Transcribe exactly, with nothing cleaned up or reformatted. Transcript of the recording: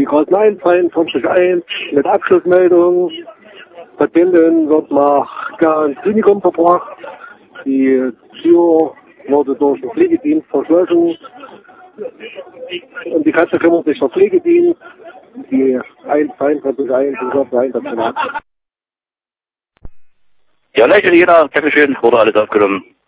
Straßen einfallen, vom Stück eins mit Abschlussmeldung. Patientin wird nach ins Klinikum verbracht. Die Tür wurde durch den Pflegedienst verschlossen. Und die Katze kümmert sich der Pflegedienst. Die eins zweiundzwanzig eins und so weiter. Ja, Leiche, jeder, Dankeschön, wurde alles aufgenommen.